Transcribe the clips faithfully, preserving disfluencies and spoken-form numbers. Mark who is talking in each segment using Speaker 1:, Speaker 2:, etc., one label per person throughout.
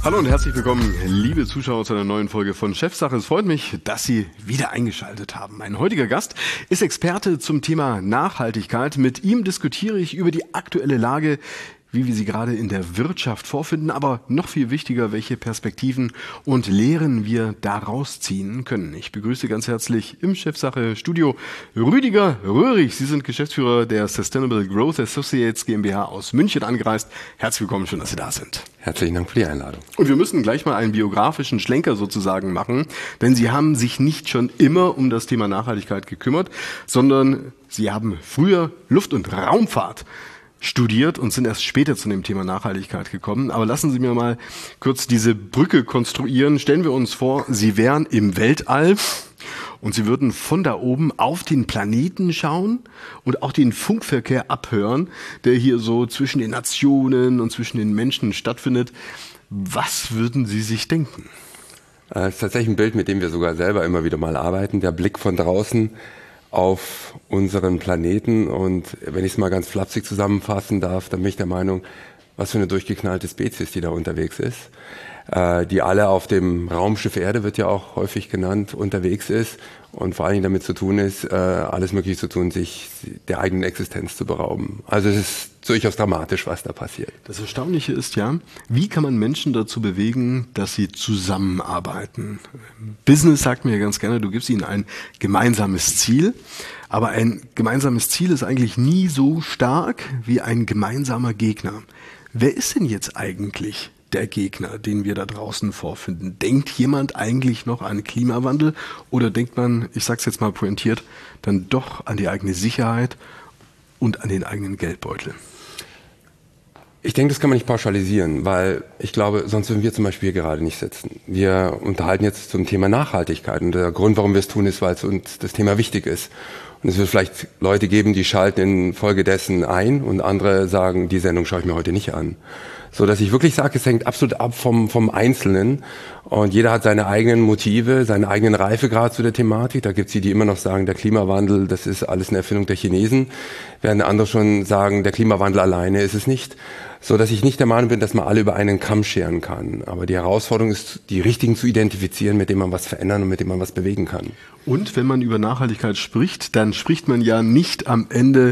Speaker 1: Hallo und herzlich willkommen, liebe Zuschauer, zu einer neuen Folge von Chefsache. Es freut mich, dass Sie wieder eingeschaltet haben. Mein heutiger Gast ist Experte zum Thema Nachhaltigkeit. Mit ihm diskutiere ich über die aktuelle Lage, wie wir sie gerade in der Wirtschaft vorfinden, aber noch viel wichtiger, welche Perspektiven und Lehren wir daraus ziehen können. Ich begrüße ganz herzlich im Chefsache-Studio Rüdiger Röhrig. Sie sind Geschäftsführer der Sustainable Growth Associates GmbH aus München angereist. Herzlich willkommen, schön, dass Sie da sind.
Speaker 2: Herzlichen Dank für die Einladung.
Speaker 1: Und wir müssen gleich mal einen biografischen Schlenker sozusagen machen, denn Sie haben sich nicht schon immer um das Thema Nachhaltigkeit gekümmert, sondern Sie haben früher Luft- und Raumfahrt studiert und sind erst später zu dem Thema Nachhaltigkeit gekommen. Aber lassen Sie mir mal kurz diese Brücke konstruieren. Stellen wir uns vor, Sie wären im Weltall und Sie würden von da oben auf den Planeten schauen und auch den Funkverkehr abhören, der hier so zwischen den Nationen und zwischen den Menschen stattfindet. Was würden Sie sich denken?
Speaker 2: Das ist tatsächlich ein Bild, mit dem wir sogar selber immer wieder mal arbeiten. Der Blick von draußen auf unseren Planeten, und wenn ich es mal ganz flapsig zusammenfassen darf, dann bin ich der Meinung, was für eine durchgeknallte Spezies, die da unterwegs ist, äh, die alle auf dem Raumschiff Erde, wird ja auch häufig genannt, unterwegs ist und vor allen Dingen damit zu tun ist, äh, alles Mögliche zu tun, sich der eigenen Existenz zu berauben. Also es ist durchaus dramatisch, was da passiert.
Speaker 1: Das Erstaunliche ist ja, wie kann man Menschen dazu bewegen, dass sie zusammenarbeiten? Business sagt mir ganz gerne, du gibst ihnen ein gemeinsames Ziel, aber ein gemeinsames Ziel ist eigentlich nie so stark wie ein gemeinsamer Gegner. Wer ist denn jetzt eigentlich der Gegner, den wir da draußen vorfinden? Denkt jemand eigentlich noch an Klimawandel oder denkt man, ich sag's jetzt mal pointiert, dann doch an die eigene Sicherheit und an den eigenen Geldbeutel?
Speaker 2: Ich denke, das kann man nicht pauschalisieren, weil ich glaube, sonst würden wir zum Beispiel hier gerade nicht sitzen. Wir unterhalten jetzt zum Thema Nachhaltigkeit, und der Grund, warum wir es tun, ist, weil es uns das Thema wichtig ist. Und es wird vielleicht Leute geben, die schalten infolgedessen ein, und andere sagen, die Sendung schaue ich mir heute nicht an. So dass ich wirklich sage, es hängt absolut ab vom, vom Einzelnen, und jeder hat seine eigenen Motive, seinen eigenen Reifegrad zu der Thematik. Da gibt es die, die immer noch sagen, der Klimawandel, das ist alles eine Erfindung der Chinesen, während andere schon sagen, der Klimawandel alleine ist es nicht. So dass ich nicht der Meinung bin, dass man alle über einen Kamm scheren kann. Aber die Herausforderung ist, die Richtigen zu identifizieren, mit denen man was verändern und mit denen man was bewegen kann.
Speaker 1: Und wenn man über Nachhaltigkeit spricht, dann spricht man ja nicht am Ende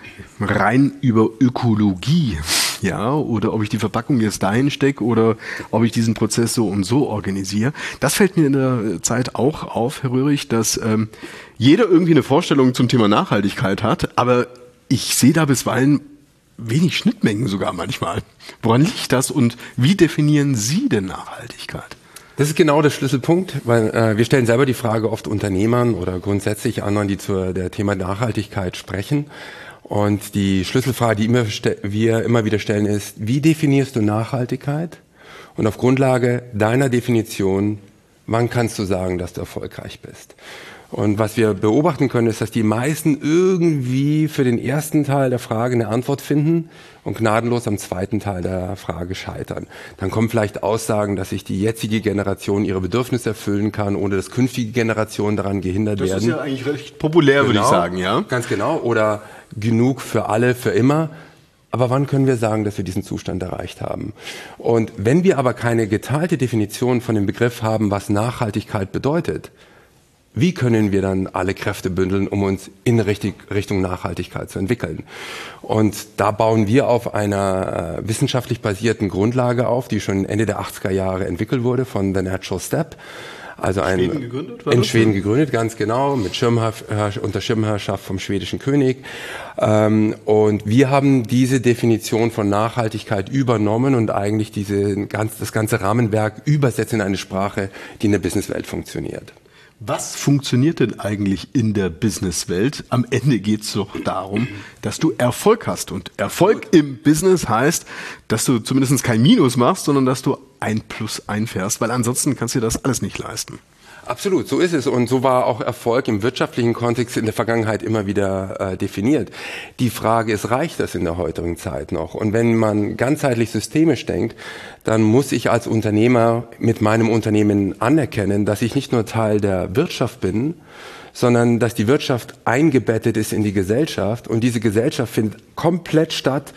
Speaker 1: rein über Ökologie, ja, oder ob ich die Verpackung jetzt dahin stecke oder ob ich diesen Prozess so und so organisiere. Das fällt mir in der Zeit auch auf, Herr Röhrig, dass ähm, jeder irgendwie eine Vorstellung zum Thema Nachhaltigkeit hat, aber ich sehe da bisweilen wenig Schnittmengen sogar manchmal. Woran liegt das und wie definieren Sie denn Nachhaltigkeit?
Speaker 2: Das ist genau der Schlüsselpunkt, weil äh, wir stellen selber die Frage oft Unternehmern oder grundsätzlich anderen, die zu der Thema Nachhaltigkeit sprechen. Und die Schlüsselfrage, die immer, wir immer wieder stellen, ist, wie definierst du Nachhaltigkeit? Und auf Grundlage deiner Definition, wann kannst du sagen, dass du erfolgreich bist? Und was wir beobachten können, ist, dass die meisten irgendwie für den ersten Teil der Frage eine Antwort finden und gnadenlos am zweiten Teil der Frage scheitern. Dann kommen vielleicht Aussagen, dass sich die jetzige Generation ihre Bedürfnisse erfüllen kann, ohne dass künftige Generationen daran gehindert
Speaker 1: das
Speaker 2: werden.
Speaker 1: Das ist ja eigentlich recht populär, genau, würde ich sagen, ja?
Speaker 2: Ganz genau. Oder genug für alle, für immer. Aber wann können wir sagen, dass wir diesen Zustand erreicht haben? Und wenn wir aber keine geteilte Definition von dem Begriff haben, was Nachhaltigkeit bedeutet, wie können wir dann alle Kräfte bündeln, um uns in Richtung Nachhaltigkeit zu entwickeln? Und da bauen wir auf einer äh, wissenschaftlich basierten Grundlage auf, die schon Ende der achtziger Jahre entwickelt wurde von The Natural Step. Also ein,
Speaker 1: Schweden gegründet, war
Speaker 2: in
Speaker 1: das?
Speaker 2: Schweden gegründet, ganz genau, mit Schirmherr, unter Schirmherrschaft vom schwedischen König. Ähm, und wir haben diese Definition von Nachhaltigkeit übernommen und eigentlich diese, ganz, das ganze Rahmenwerk übersetzt in eine Sprache, die in der Businesswelt funktioniert.
Speaker 1: Was funktioniert denn eigentlich in der Businesswelt? Am Ende geht es doch darum, dass du Erfolg hast. Und Erfolg im Business heißt, dass du zumindest kein Minus machst, sondern dass du ein Plus einfährst, weil ansonsten kannst du dir das alles nicht leisten.
Speaker 2: Absolut, so ist es. Und so war auch Erfolg im wirtschaftlichen Kontext in der Vergangenheit immer wieder äh, definiert. Die Frage ist, reicht das in der heutigen Zeit noch? Und wenn man ganzheitlich systemisch denkt, dann muss ich als Unternehmer mit meinem Unternehmen anerkennen, dass ich nicht nur Teil der Wirtschaft bin, sondern dass die Wirtschaft eingebettet ist in die Gesellschaft. Und diese Gesellschaft findet komplett statt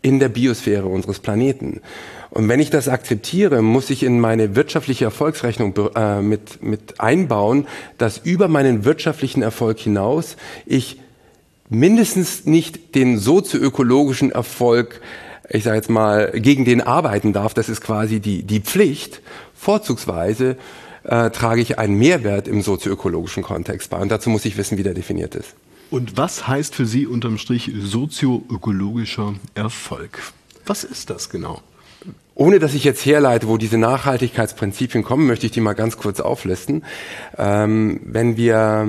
Speaker 2: in der Biosphäre unseres Planeten. Und wenn ich das akzeptiere, muss ich in meine wirtschaftliche Erfolgsrechnung äh, mit, mit einbauen, dass über meinen wirtschaftlichen Erfolg hinaus ich mindestens nicht den sozioökologischen Erfolg, ich sage jetzt mal, gegen den arbeiten darf. Das ist quasi die, die Pflicht. Vorzugsweise äh, trage ich einen Mehrwert im sozioökologischen Kontext bei. Und dazu muss ich wissen, wie der definiert ist.
Speaker 1: Und was heißt für Sie unterm Strich sozioökologischer Erfolg? Was ist das genau?
Speaker 2: Ohne dass ich jetzt herleite, wo diese Nachhaltigkeitsprinzipien kommen, möchte ich die mal ganz kurz auflisten. Ähm, wenn wir,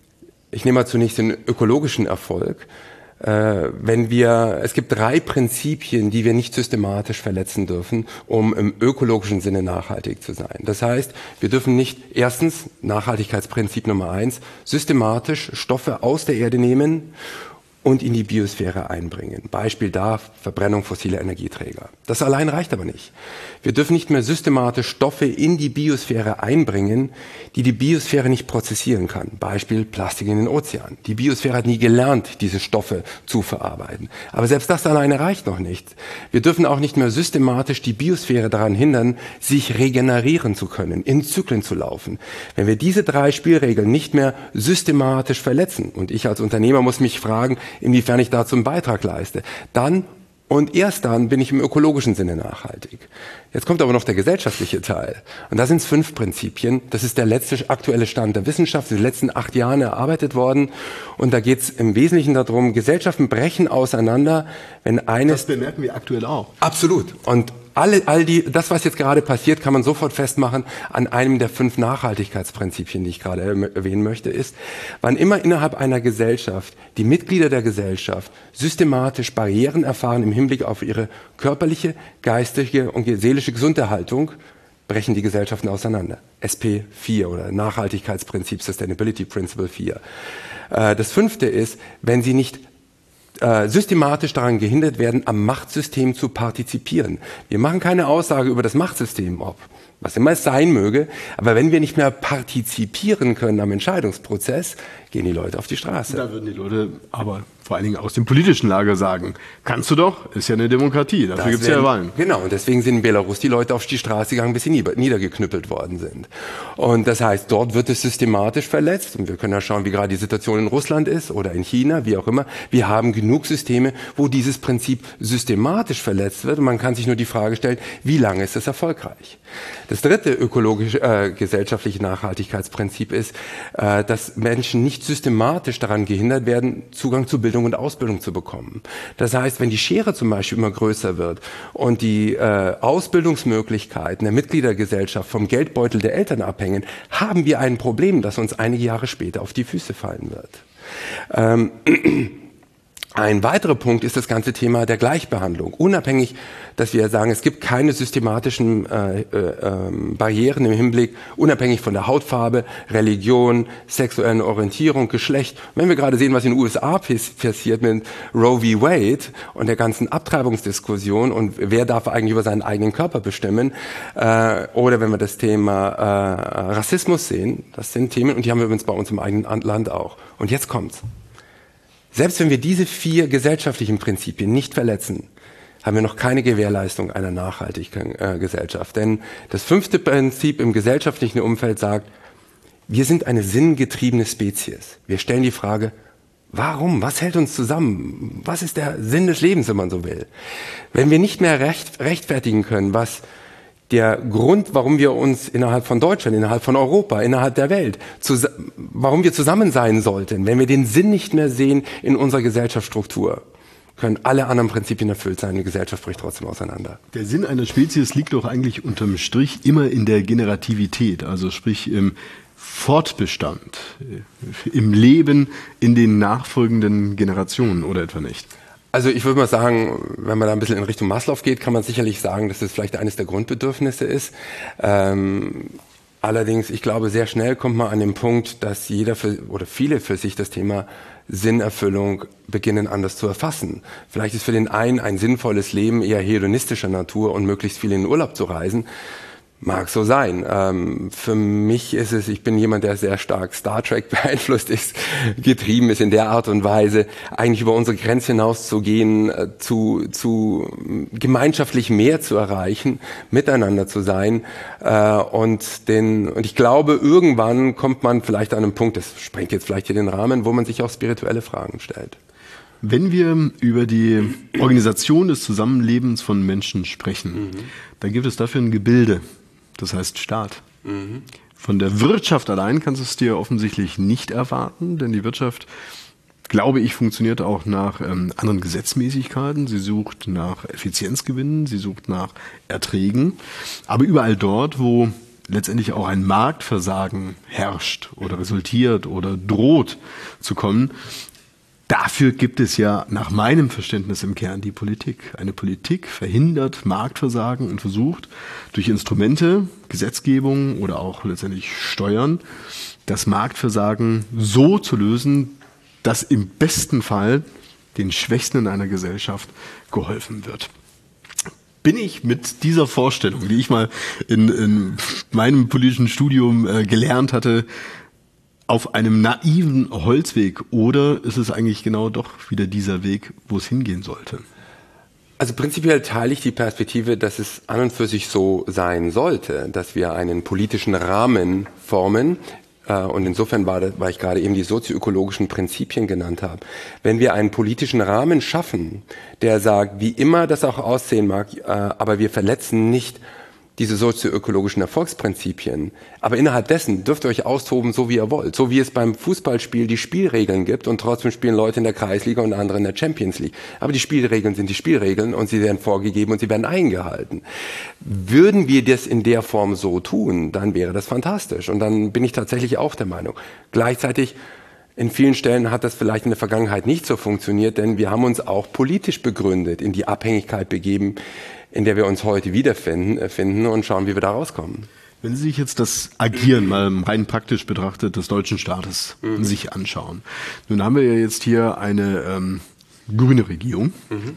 Speaker 2: ich nehme mal zunächst den ökologischen Erfolg. Äh, wenn wir, es gibt drei Prinzipien, die wir nicht systematisch verletzen dürfen, um im ökologischen Sinne nachhaltig zu sein. Das heißt, wir dürfen nicht, erstens, Nachhaltigkeitsprinzip Nummer eins, systematisch Stoffe aus der Erde nehmen und in die Biosphäre einbringen. Beispiel da, Verbrennung fossiler Energieträger. Das allein reicht aber nicht. Wir dürfen nicht mehr systematisch Stoffe in die Biosphäre einbringen, die die Biosphäre nicht prozessieren kann. Beispiel Plastik in den Ozeanen. Die Biosphäre hat nie gelernt, diese Stoffe zu verarbeiten. Aber selbst das alleine reicht noch nicht. Wir dürfen auch nicht mehr systematisch die Biosphäre daran hindern, sich regenerieren zu können, in Zyklen zu laufen. Wenn wir diese drei Spielregeln nicht mehr systematisch verletzen, und ich als Unternehmer muss mich fragen, inwiefern ich dazu einen Beitrag leiste, dann und erst dann bin ich im ökologischen Sinne nachhaltig. Jetzt kommt aber noch der gesellschaftliche Teil. Und da sind es fünf Prinzipien. Das ist der letzte aktuelle Stand der Wissenschaft, in den letzten acht Jahren erarbeitet worden. Und da geht es im Wesentlichen darum, Gesellschaften brechen auseinander, wenn eines...
Speaker 1: Das bemerken wir aktuell auch.
Speaker 2: Absolut. Und alle, all die, das, was jetzt gerade passiert, kann man sofort festmachen an einem der fünf Nachhaltigkeitsprinzipien, die ich gerade erwähnen möchte, ist, wann immer innerhalb einer Gesellschaft die Mitglieder der Gesellschaft systematisch Barrieren erfahren im Hinblick auf ihre körperliche, geistige und seelische Gesunderhaltung, brechen die Gesellschaften auseinander. S P vier oder Nachhaltigkeitsprinzip, Sustainability Principle vier. Das fünfte ist, wenn sie nicht Äh, systematisch daran gehindert werden, am Machtsystem zu partizipieren. Wir machen keine Aussage über das Machtsystem, ob was immer es sein möge, aber wenn wir nicht mehr partizipieren können am Entscheidungsprozess, gehen die Leute auf die Straße.
Speaker 1: Da würden die Leute aber vor allen Dingen aus dem politischen Lager sagen, kannst du doch, ist ja eine Demokratie, dafür gibt es ja Wahlen.
Speaker 2: Genau, und deswegen sind in Belarus die Leute auf die Straße gegangen, bis sie niedergeknüppelt worden sind. Und das heißt, dort wird es systematisch verletzt. Und wir können ja schauen, wie gerade die Situation in Russland ist oder in China, wie auch immer. Wir haben genug Systeme, wo dieses Prinzip systematisch verletzt wird. Und man kann sich nur die Frage stellen, wie lange ist es erfolgreich? Das dritte ökologische, äh, gesellschaftliche Nachhaltigkeitsprinzip ist, äh, dass Menschen nicht systematisch daran gehindert werden, Zugang zu Bildung und Ausbildung zu bekommen. Das heißt, wenn die Schere zum Beispiel immer größer wird und die äh, Ausbildungsmöglichkeiten der Mitgliedergesellschaft vom Geldbeutel der Eltern abhängen, haben wir ein Problem, das uns einige Jahre später auf die Füße fallen wird. Ähm, Ein weiterer Punkt ist das ganze Thema der Gleichbehandlung. Unabhängig, dass wir sagen, es gibt keine systematischen äh, äh, Barrieren im Hinblick, unabhängig von der Hautfarbe, Religion, sexuellen Orientierung, Geschlecht. Wenn wir gerade sehen, was in den U S A passiert mit Roe v. Wade und der ganzen Abtreibungsdiskussion und wer darf eigentlich über seinen eigenen Körper bestimmen, äh, oder wenn wir das Thema äh, Rassismus sehen, das sind Themen, und die haben wir übrigens bei uns im eigenen Land auch. Und jetzt kommt's. Selbst wenn wir diese vier gesellschaftlichen Prinzipien nicht verletzen, haben wir noch keine Gewährleistung einer nachhaltigen äh, Gesellschaft. Denn das fünfte Prinzip im gesellschaftlichen Umfeld sagt, wir sind eine sinngetriebene Spezies. Wir stellen die Frage, warum? Was hält uns zusammen? Was ist der Sinn des Lebens, wenn man so will? Wenn wir nicht mehr recht, rechtfertigen können, was der Grund, warum wir uns innerhalb von Deutschland, innerhalb von Europa, innerhalb der Welt, zu, warum wir zusammen sein sollten, wenn wir den Sinn nicht mehr sehen in unserer Gesellschaftsstruktur, können alle anderen Prinzipien erfüllt sein, die Gesellschaft bricht trotzdem auseinander.
Speaker 1: Der Sinn einer Spezies liegt doch eigentlich unterm Strich immer in der Generativität, also sprich im Fortbestand, im Leben in den nachfolgenden Generationen, oder etwa nicht?
Speaker 2: Also ich würde mal sagen, wenn man da ein bisschen in Richtung Maslow geht, kann man sicherlich sagen, dass es vielleicht eines der Grundbedürfnisse ist. Ähm, allerdings, ich glaube, sehr schnell kommt man an den Punkt, dass jeder für, oder viele für sich das Thema Sinnerfüllung beginnen anders zu erfassen. Vielleicht ist für den einen ein sinnvolles Leben eher hedonistischer Natur und möglichst viel in den Urlaub zu reisen. Mag so sein. Ähm, für mich ist es, ich bin jemand, der sehr stark Star Trek beeinflusst ist, getrieben ist in der Art und Weise, eigentlich über unsere Grenze hinaus zu gehen, äh, zu, zu gemeinschaftlich mehr zu erreichen, miteinander zu sein. Äh, und, den, und ich glaube, irgendwann kommt man vielleicht an einen Punkt, das sprengt jetzt vielleicht hier den Rahmen, wo man sich auch spirituelle Fragen stellt.
Speaker 1: Wenn wir über die Organisation des Zusammenlebens von Menschen sprechen, mhm. dann gibt es dafür ein Gebilde. Das heißt Staat. Mhm. Von der Wirtschaft allein kannst du es dir offensichtlich nicht erwarten, denn die Wirtschaft, glaube ich, funktioniert auch nach ähm, anderen Gesetzmäßigkeiten. Sie sucht nach Effizienzgewinnen, sie sucht nach Erträgen. Aber überall dort, wo letztendlich auch ein Marktversagen herrscht oder resultiert oder droht zu kommen, dafür gibt es ja nach meinem Verständnis im Kern die Politik. Eine Politik verhindert Marktversagen und versucht durch Instrumente, Gesetzgebung oder auch letztendlich Steuern das Marktversagen so zu lösen, dass im besten Fall den Schwächsten in einer Gesellschaft geholfen wird. Bin ich mit dieser Vorstellung, die ich mal in, in meinem politischen Studium äh, gelernt hatte, auf einem naiven Holzweg, oder ist es eigentlich genau doch wieder dieser Weg, wo es hingehen sollte?
Speaker 2: Also prinzipiell teile ich die Perspektive, dass es an und für sich so sein sollte, dass wir einen politischen Rahmen formen. Und insofern war, das, weil ich gerade eben die sozioökologischen Prinzipien genannt habe. Wenn wir einen politischen Rahmen schaffen, der sagt, wie immer das auch aussehen mag, aber wir verletzen nicht diese sozioökologischen Erfolgsprinzipien. Aber innerhalb dessen dürft ihr euch austoben, so wie ihr wollt. So wie es beim Fußballspiel die Spielregeln gibt und trotzdem spielen Leute in der Kreisliga und andere in der Champions League. Aber die Spielregeln sind die Spielregeln und sie werden vorgegeben und sie werden eingehalten. Würden wir das in der Form so tun, dann wäre das fantastisch. Und dann bin ich tatsächlich auch der Meinung. Gleichzeitig in vielen Stellen hat das vielleicht in der Vergangenheit nicht so funktioniert, denn wir haben uns auch politisch begründet, in die Abhängigkeit begeben, in der wir uns heute wiederfinden finden und schauen, wie wir da rauskommen.
Speaker 1: Wenn Sie sich jetzt das Agieren mal rein praktisch betrachtet des deutschen Staates mhm. sich anschauen. Nun haben wir ja jetzt hier eine ähm, grüne Regierung, mhm.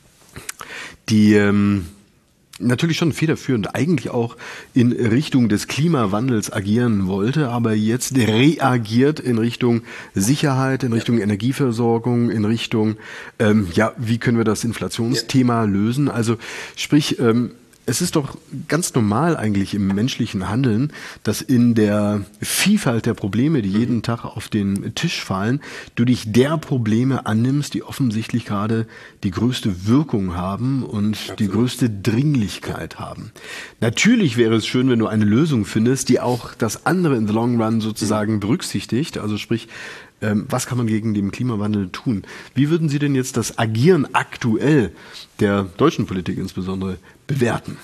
Speaker 1: die ähm, natürlich schon federführend eigentlich auch in Richtung des Klimawandels agieren wollte, aber jetzt reagiert in Richtung Sicherheit, in Richtung Energieversorgung, in Richtung, ähm, ja, wie können wir das Inflationsthema ja. lösen? Also sprich, ähm, es ist doch ganz normal eigentlich im menschlichen Handeln, dass in der Vielfalt der Probleme, die jeden Tag auf den Tisch fallen, du dich der Probleme annimmst, die offensichtlich gerade die größte Wirkung haben und Absolut. die größte Dringlichkeit haben. Natürlich wäre es schön, wenn du eine Lösung findest, die auch das andere in the long run sozusagen berücksichtigt, also sprich, was kann man gegen den Klimawandel tun? Wie würden Sie denn jetzt das Agieren aktuell der deutschen Politik insbesondere bewerten?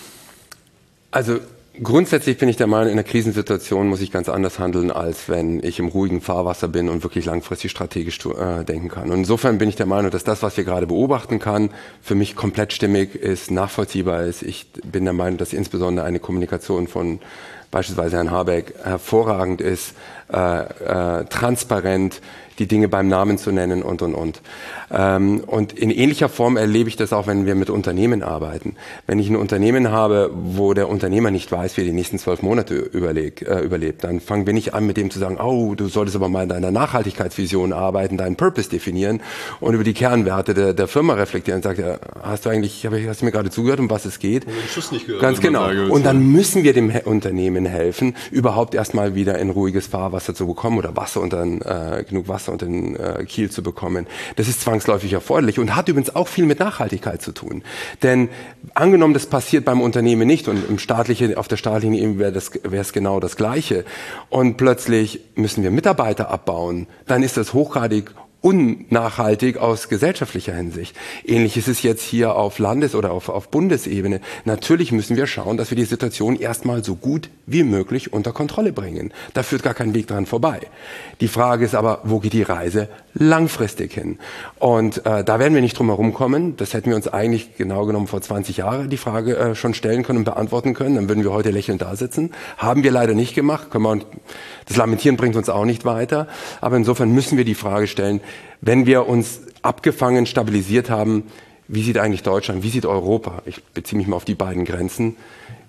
Speaker 2: Also grundsätzlich bin ich der Meinung, in einer Krisensituation muss ich ganz anders handeln, als wenn ich im ruhigen Fahrwasser bin und wirklich langfristig strategisch äh, denken kann. Und insofern bin ich der Meinung, dass das, was wir gerade beobachten kann, für mich komplett stimmig ist, nachvollziehbar ist. Ich bin der Meinung, dass insbesondere eine Kommunikation von beispielsweise Herrn Habeck hervorragend ist, äh, äh, transparent, die Dinge beim Namen zu nennen und, und, und. Ähm, und in ähnlicher Form erlebe ich das auch, wenn wir mit Unternehmen arbeiten. Wenn ich ein Unternehmen habe, wo der Unternehmer nicht weiß, wie er die nächsten zwölf Monate überleg, äh, überlebt, dann fangen wir nicht an, mit dem zu sagen, oh, du solltest aber mal in deiner Nachhaltigkeitsvision arbeiten, deinen Purpose definieren und über die Kernwerte der, der Firma reflektieren und sagen, ja, hast du eigentlich, hast du mir gerade zugehört, um was es geht?
Speaker 1: Ich den Schuss nicht gehört.
Speaker 2: Ganz genau. Und dann müssen wir dem Unternehmen helfen, überhaupt erstmal wieder in ruhiges Fahrwasser zu bekommen oder Wasser unter, äh, genug Wasser unter den äh, Kiel zu bekommen. Das ist zwangsläufig erforderlich und hat übrigens auch viel mit Nachhaltigkeit zu tun. Denn angenommen, das passiert beim Unternehmen nicht und im staatlichen, auf der staatlichen Ebene wäre das, wäre es genau das Gleiche und plötzlich müssen wir Mitarbeiter abbauen, dann ist das hochgradig unnachhaltig aus gesellschaftlicher Hinsicht. Ähnlich ist es jetzt hier auf Landes- oder auf, auf Bundesebene. Natürlich müssen wir schauen, dass wir die Situation erstmal so gut wie möglich unter Kontrolle bringen. Da führt gar kein Weg dran vorbei. Die Frage ist aber, wo geht die Reise langfristig hin? Und äh, da werden wir nicht drum herum kommen. Das hätten wir uns eigentlich genau genommen vor zwanzig Jahren die Frage äh, schon stellen können und beantworten können. Dann würden wir heute lächelnd da sitzen. Haben wir leider nicht gemacht. Können wir auch, das Lamentieren bringt uns auch nicht weiter. Aber insofern müssen wir die Frage stellen, wenn wir uns abgefangen, stabilisiert haben, wie sieht eigentlich Deutschland, wie sieht Europa, ich beziehe mich mal auf die beiden Grenzen,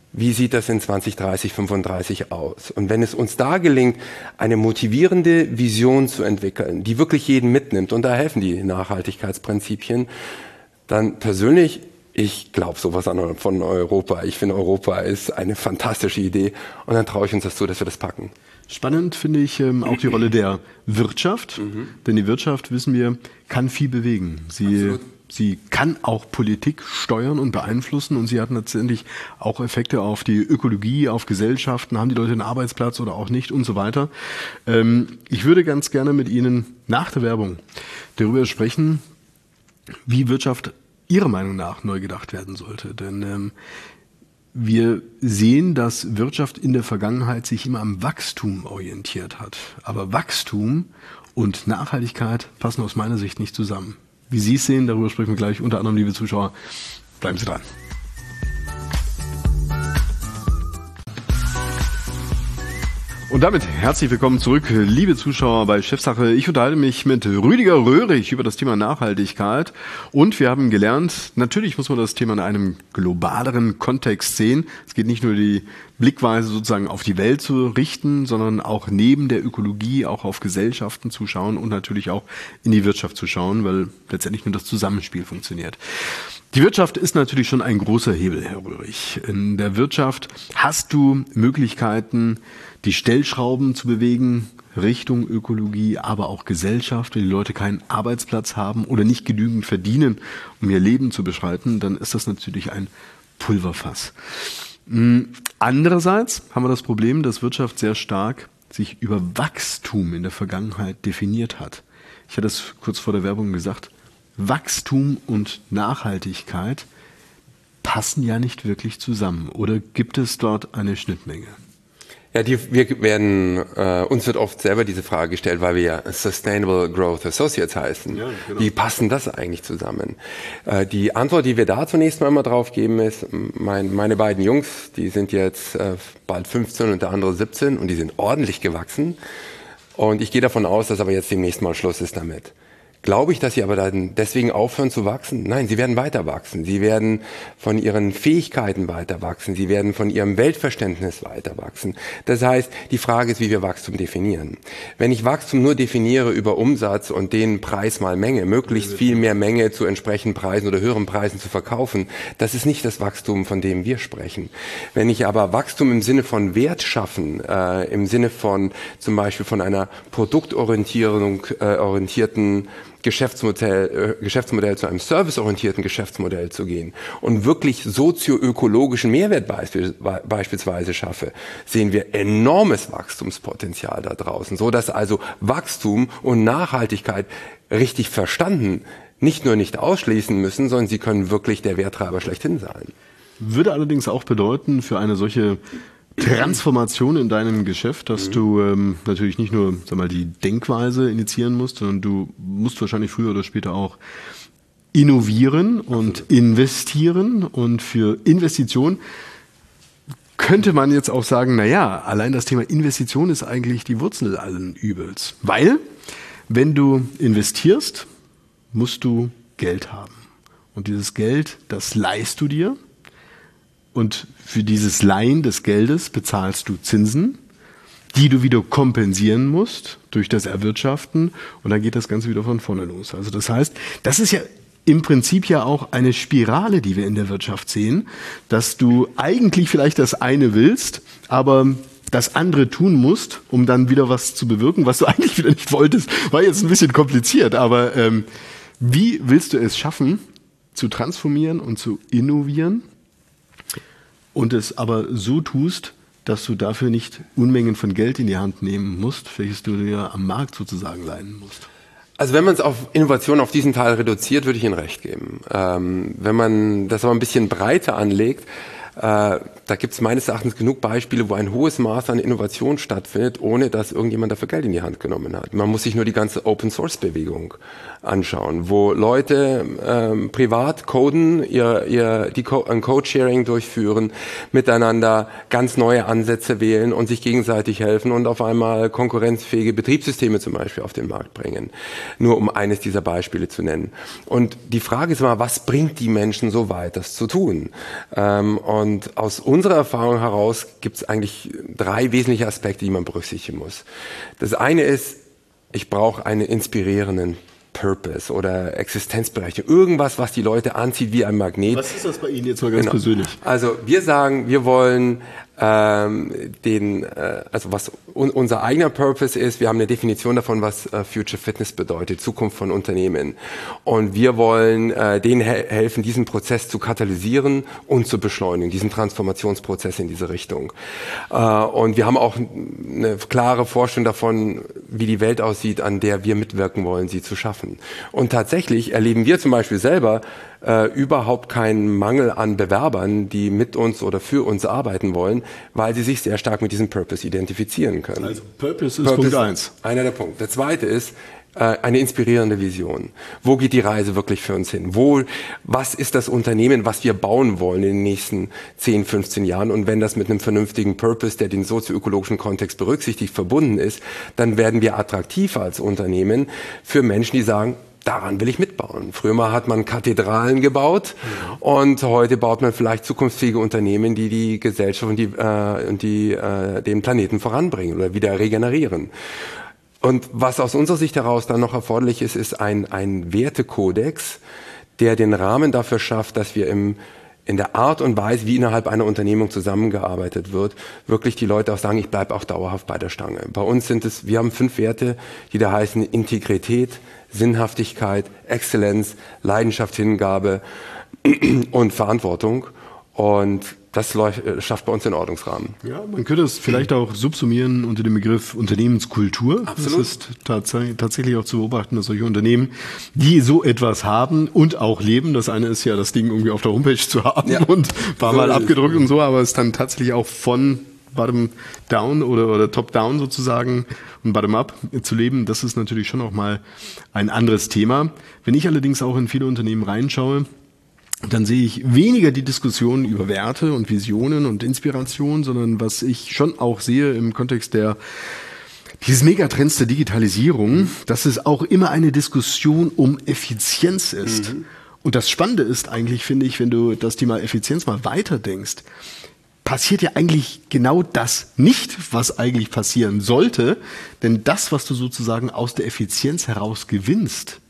Speaker 2: wie sieht das in zwanzig, dreißig, fünfunddreißig aus? Und wenn es uns da gelingt, eine motivierende Vision zu entwickeln, die wirklich jeden mitnimmt, und da helfen die Nachhaltigkeitsprinzipien, dann persönlich, ich glaube sowas an von Europa. Ich finde, Europa ist eine fantastische Idee und dann traue ich uns das zu, dass wir das packen.
Speaker 1: Spannend finde ich ähm, auch die Rolle der Wirtschaft, mhm. denn die Wirtschaft, wissen wir, kann viel bewegen. Sie, sie kann auch Politik steuern und beeinflussen und sie hat letztendlich auch Effekte auf die Ökologie, auf Gesellschaften, haben die Leute einen Arbeitsplatz oder auch nicht und so weiter. Ähm, ich würde ganz gerne mit Ihnen nach der Werbung darüber sprechen, wie Wirtschaft Ihrer Meinung nach neu gedacht werden sollte. Denn ähm, wir sehen, dass Wirtschaft in der Vergangenheit sich immer am Wachstum orientiert hat. Aber Wachstum und Nachhaltigkeit passen aus meiner Sicht nicht zusammen. Wie Sie es sehen, darüber sprechen wir gleich. Unter anderem, liebe Zuschauer, bleiben Sie dran. Und damit herzlich willkommen zurück, liebe Zuschauer bei Chefsache. Ich unterhalte mich mit Rüdiger Röhrig über das Thema Nachhaltigkeit und wir haben gelernt, natürlich muss man das Thema in einem globaleren Kontext sehen. Es geht nicht nur die Blickweise sozusagen auf die Welt zu richten, sondern auch neben der Ökologie auch auf Gesellschaften zu schauen und natürlich auch in die Wirtschaft zu schauen, weil letztendlich nur das Zusammenspiel funktioniert. Die Wirtschaft ist natürlich schon ein großer Hebel, Herr Röhrig. In der Wirtschaft hast du Möglichkeiten, die Stellschrauben zu bewegen, Richtung Ökologie, aber auch Gesellschaft. Wenn die Leute keinen Arbeitsplatz haben oder nicht genügend verdienen, um ihr Leben zu beschreiten, dann ist das natürlich ein Pulverfass. Andererseits haben wir das Problem, dass Wirtschaft sehr stark sich über Wachstum in der Vergangenheit definiert hat. Ich hatte es kurz vor der Werbung gesagt, Wachstum und Nachhaltigkeit passen ja nicht wirklich zusammen. Oder gibt es dort eine Schnittmenge?
Speaker 2: Ja, die, wir werden, äh, uns wird oft selber diese Frage gestellt, weil wir ja Sustainable Growth Associates heißen. Ja, genau. Wie passen das eigentlich zusammen? Äh, die Antwort, die wir da zunächst mal immer drauf geben, ist, mein, meine beiden Jungs, die sind jetzt äh, bald fünfzehn und der andere siebzehn und die sind ordentlich gewachsen. Und ich gehe davon aus, dass aber jetzt demnächst mal Schluss ist damit. Glaube ich, dass sie aber dann deswegen aufhören zu wachsen? Nein, sie werden weiter wachsen. Sie werden von ihren Fähigkeiten weiter wachsen. Sie werden von ihrem Weltverständnis weiter wachsen. Das heißt, die Frage ist, wie wir Wachstum definieren. Wenn ich Wachstum nur definiere über Umsatz und den Preis mal Menge, möglichst viel mehr Menge zu entsprechenden Preisen oder höheren Preisen zu verkaufen, das ist nicht das Wachstum, von dem wir sprechen. Wenn ich aber Wachstum im Sinne von Wert schaffen, äh, im Sinne von zum Beispiel von einer produktorientierten äh, orientierten Geschäftsmodell, äh, Geschäftsmodell zu einem serviceorientierten Geschäftsmodell zu gehen und wirklich sozioökologischen Mehrwert beisp beispielsweise schaffe, sehen wir enormes Wachstumspotenzial da draußen, so dass also Wachstum und Nachhaltigkeit richtig verstanden nicht nur nicht ausschließen müssen, sondern sie können wirklich der Werttreiber schlechthin sein. Würde allerdings auch bedeuten, für eine solche Transformation in deinem Geschäft, dass mhm. du ähm, natürlich nicht nur, sag mal, die Denkweise initiieren musst, sondern du musst wahrscheinlich früher oder später auch innovieren und Absolut. investieren. Und für Investitionen könnte man jetzt auch sagen, na ja, allein das Thema Investition ist eigentlich die Wurzel allen Übels. Weil, wenn du investierst, musst du Geld haben. Und dieses Geld, das leihst du dir. Und für dieses Leihen des Geldes bezahlst du Zinsen, die du wieder kompensieren musst durch das Erwirtschaften. Und dann geht das Ganze wieder von vorne los. Also das heißt, das ist ja im Prinzip ja auch eine Spirale, die wir in der Wirtschaft sehen, dass du eigentlich vielleicht das eine willst, aber das andere tun musst, um dann wieder was zu bewirken, was du eigentlich wieder nicht wolltest. War jetzt ein bisschen kompliziert, aber ähm, wie willst du es schaffen, zu transformieren und zu innovieren? Und es aber so tust, dass du dafür nicht Unmengen von Geld in die Hand nehmen musst, welches du dir am Markt sozusagen leihen musst. Also wenn man es auf Innovation auf diesen Teil reduziert, würde ich Ihnen recht geben. Ähm, wenn man das aber ein bisschen breiter anlegt, äh, da gibt es meines Erachtens genug Beispiele, wo ein hohes Maß an Innovation stattfindet, ohne dass irgendjemand dafür Geld in die Hand genommen hat. Man muss sich nur die ganze Open-Source-Bewegung anschauen, wo Leute ähm, privat coden, ihr, ihr, die Co- ein Code-Sharing durchführen, miteinander ganz neue Ansätze wählen und sich gegenseitig helfen und auf einmal konkurrenzfähige Betriebssysteme zum Beispiel auf den Markt bringen. Nur um eines dieser Beispiele zu nennen. Und die Frage ist immer, was bringt die Menschen so weit, das zu tun? Ähm, und aus unserer Erfahrung heraus gibt es eigentlich drei wesentliche Aspekte, die man berücksichtigen muss. Das eine ist, ich brauche einen inspirierenden Purpose oder Existenzberechtigung. Irgendwas, was die Leute anzieht wie ein Magnet.
Speaker 1: Was ist das bei Ihnen jetzt mal ganz
Speaker 2: genau.
Speaker 1: persönlich?
Speaker 2: Also wir sagen, wir wollen ähm, den, äh, also was un unser eigener Purpose ist, wir haben eine Definition davon, was äh, Future Fitness bedeutet, Zukunft von Unternehmen. Und wir wollen äh, denen he helfen, diesen Prozess zu katalysieren und zu beschleunigen, diesen Transformationsprozess in diese Richtung. Äh, und wir haben auch eine klare Vorstellung davon, wie die Welt aussieht, an der wir mitwirken wollen, sie zu schaffen. Und tatsächlich erleben wir zum Beispiel selber äh, überhaupt keinen Mangel an Bewerbern, die mit uns oder für uns arbeiten wollen, weil sie sich sehr stark mit diesem Purpose identifizieren können.
Speaker 1: Also Purpose ist
Speaker 2: Purpose,
Speaker 1: Punkt eins.
Speaker 2: Einer der Punkte. Der zweite ist äh, eine inspirierende Vision. Wo geht die Reise wirklich für uns hin? Wo, was ist das Unternehmen, was wir bauen wollen in den nächsten zehn, fünfzehn Jahren? Und wenn das mit einem vernünftigen Purpose, der den sozioökologischen Kontext berücksichtigt, verbunden ist, dann werden wir attraktiv als Unternehmen für Menschen, die sagen, daran will ich mitbauen. Früher mal hat man Kathedralen gebaut ja. und heute baut man vielleicht zukunftsfähige Unternehmen, die die Gesellschaft und, die, äh, und die, äh, den Planeten voranbringen oder wieder regenerieren. Und was aus unserer Sicht heraus dann noch erforderlich ist, ist ein, ein Wertekodex, der den Rahmen dafür schafft, dass wir im in der Art und Weise, wie innerhalb einer Unternehmung zusammengearbeitet wird, wirklich die Leute auch sagen, ich bleibe auch dauerhaft bei der Stange. Bei uns sind es, wir haben fünf Werte, die da heißen Integrität, Sinnhaftigkeit, Exzellenz, Leidenschaft, Hingabe und Verantwortung. Und das schafft bei uns den Ordnungsrahmen.
Speaker 1: Ja, man könnte es vielleicht auch subsumieren unter dem Begriff Unternehmenskultur.
Speaker 2: Absolut.
Speaker 1: Das ist tats tatsächlich auch zu beobachten, dass solche Unternehmen, die so etwas haben und auch leben, das eine ist ja, das Ding irgendwie auf der Homepage zu haben ja. und ein paar Mal abgedruckt und so, aber es dann tatsächlich auch von Bottom-down oder, oder Top-down sozusagen und Bottom-up zu leben, das ist natürlich schon auch mal ein anderes Thema. Wenn ich allerdings auch in viele Unternehmen reinschaue, dann sehe ich weniger die Diskussion über Werte und Visionen und Inspiration, sondern was ich schon auch sehe im Kontext der dieses Megatrends der Digitalisierung, dass es auch immer eine Diskussion um Effizienz ist. Mhm. Und das Spannende ist eigentlich, finde ich, wenn du das Thema Effizienz mal weiterdenkst, passiert ja eigentlich genau das nicht, was eigentlich passieren sollte. Denn das, was du sozusagen aus der Effizienz heraus gewinnst,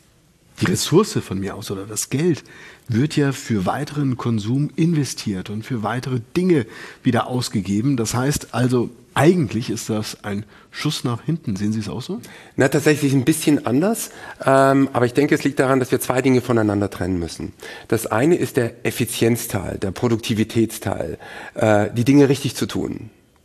Speaker 1: die Ressource von mir aus oder das Geld, wird ja für weiteren Konsum investiert und für weitere Dinge wieder ausgegeben. Das heißt also, eigentlich ist das ein Schuss nach hinten. Sehen Sie es auch so?
Speaker 2: Na, tatsächlich ein bisschen anders. Ähm, aber ich denke, es liegt daran, dass wir zwei Dinge voneinander trennen müssen. Das eine ist der Effizienzteil, der Produktivitätsteil, äh, die Dinge richtig zu tun.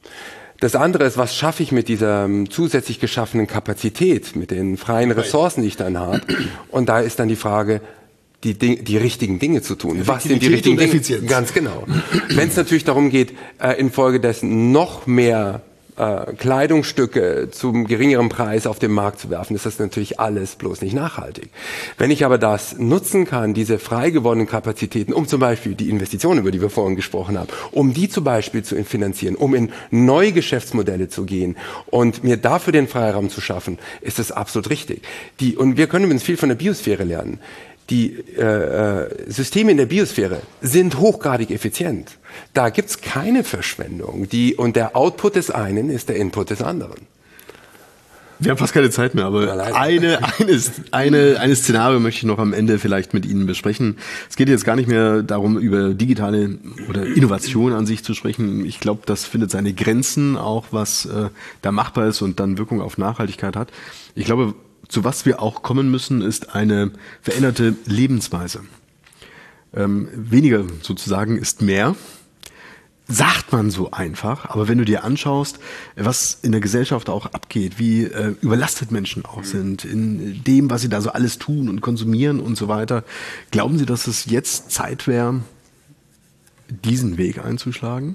Speaker 2: Das andere ist, was schaffe ich mit dieser um, zusätzlich geschaffenen Kapazität, mit den freien Ressourcen, die ich dann habe. Und da ist dann die Frage, die, Ding, die richtigen Dinge zu tun. Was sind die richtigen Dinge?
Speaker 1: Effizienz.
Speaker 2: Ganz genau. Wenn es natürlich darum geht, äh, infolgedessen noch mehr äh, Kleidungsstücke zum geringeren Preis auf den Markt zu werfen, ist das natürlich alles bloß nicht nachhaltig. Wenn ich aber das nutzen kann, diese frei gewordenen Kapazitäten, um zum Beispiel die Investitionen, über die wir vorhin gesprochen haben, um die zum Beispiel zu finanzieren, um in neue Geschäftsmodelle zu gehen und mir dafür den Freiraum zu schaffen, ist das absolut richtig. Die, und wir können übrigens viel von der Biosphäre lernen. Die äh, Systeme in der Biosphäre sind hochgradig effizient. Da gibt's keine Verschwendung. Die, und der Output des einen ist der Input des anderen.
Speaker 1: Wir haben fast keine Zeit mehr, aber eine, eine, eine, eine Szenario möchte ich noch am Ende vielleicht mit Ihnen besprechen. Es geht jetzt gar nicht mehr darum, über digitale oder Innovation an sich zu sprechen. Ich glaube, das findet seine Grenzen, auch was äh, da machbar ist und dann Wirkung auf Nachhaltigkeit hat. Ich glaube, zu was wir auch kommen müssen, ist eine veränderte Lebensweise. Ähm, weniger sozusagen ist mehr. Sagt man so einfach, aber wenn du dir anschaust, was in der Gesellschaft auch abgeht, wie äh, überlastet Menschen auch sind, in dem, was sie da so alles tun und konsumieren und so weiter, glauben Sie, dass es jetzt Zeit wäre, diesen Weg einzuschlagen?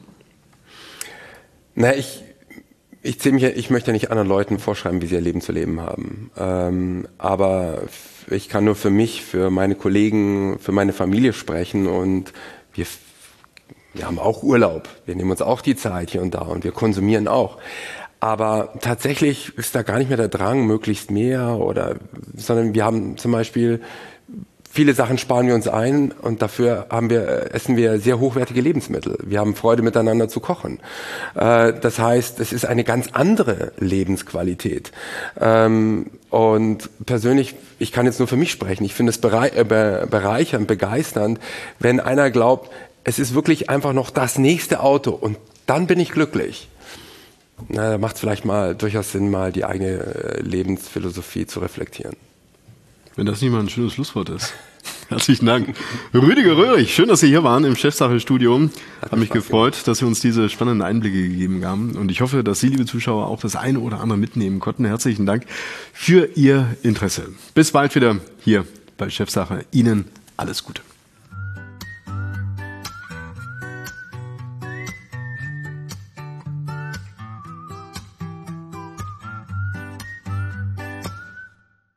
Speaker 2: Na, ich Ich, zähle mich, ich möchte ja nicht anderen Leuten vorschreiben, wie sie ihr Leben zu leben haben. Ähm, aber ich kann nur für mich, für meine Kollegen, für meine Familie sprechen und wir, wir haben auch Urlaub. Wir nehmen uns auch die Zeit hier und da und wir konsumieren auch. Aber tatsächlich ist da gar nicht mehr der Drang, möglichst mehr oder, sondern wir haben zum Beispiel viele Sachen sparen wir uns ein und dafür haben wir, essen wir sehr hochwertige Lebensmittel. Wir haben Freude miteinander zu kochen. Äh, das heißt, es ist eine ganz andere Lebensqualität. Ähm, und persönlich, ich kann jetzt nur für mich sprechen, ich finde es berei- äh, bereichernd, begeisternd, wenn einer glaubt, es ist wirklich einfach noch das nächste Auto und dann bin ich glücklich. Na, da macht es vielleicht mal durchaus Sinn, mal die eigene Lebensphilosophie zu reflektieren.
Speaker 1: Wenn das nicht mal ein schönes Schlusswort ist. Herzlichen Dank. Rüdiger Röhrig, schön, dass Sie hier waren im Chefsache-Studio. Hat mich gefreut, dass Sie uns diese spannenden Einblicke gegeben haben. Und ich hoffe, dass Sie, liebe Zuschauer, auch das eine oder andere mitnehmen konnten. Herzlichen Dank für Ihr Interesse. Bis bald wieder hier bei Chefsache. Ihnen alles Gute.